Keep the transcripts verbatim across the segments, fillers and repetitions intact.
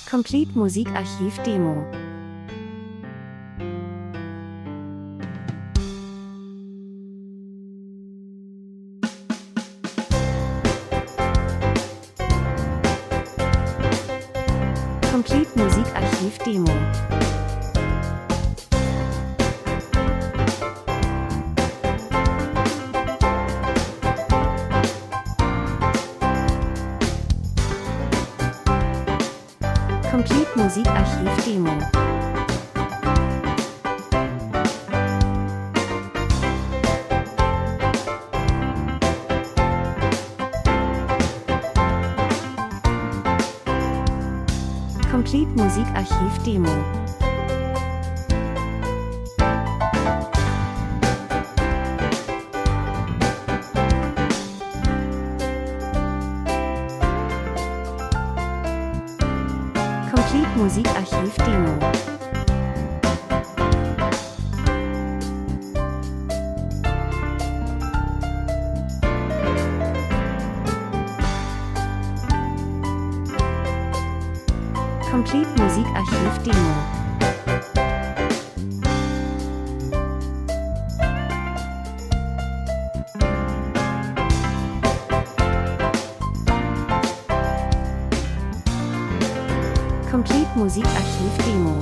Complete Musikarchiv Demo. Complete Musikarchiv Demo. Complete Musikarchiv Demo. Complete Musikarchiv Demo. Complete Musikarchiv Demo. Complete Musikarchiv Demo. Complete Musikarchiv Demo.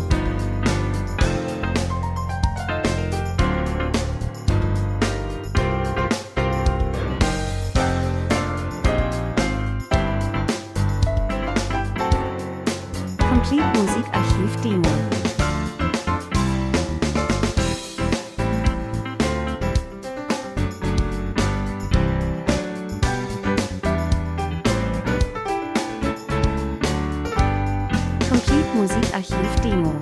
Complete Musikarchiv Demo. Complete Musikarchiv Demo.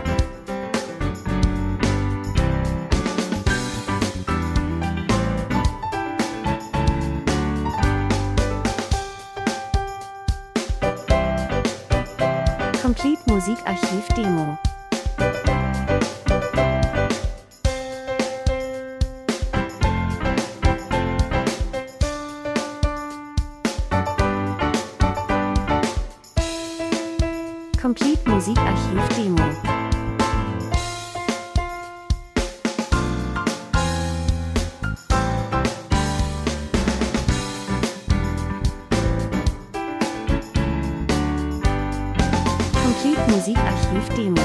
Complete Musikarchiv Demo. Complete Musikarchiv Demo. Complete Musikarchiv Demo.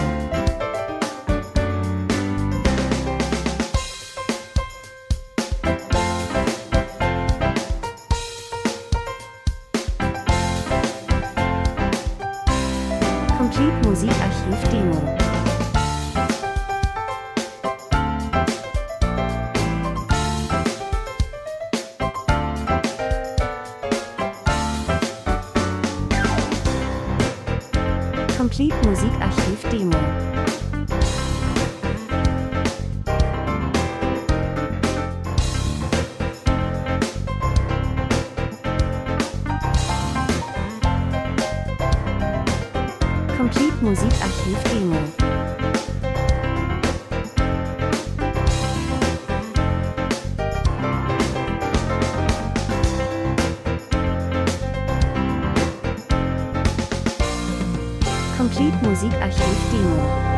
Complete Musikarchiv Demo. Complete Musikarchiv Demo. Complete Musikarchiv Demo. Complete Musikarchiv Demo.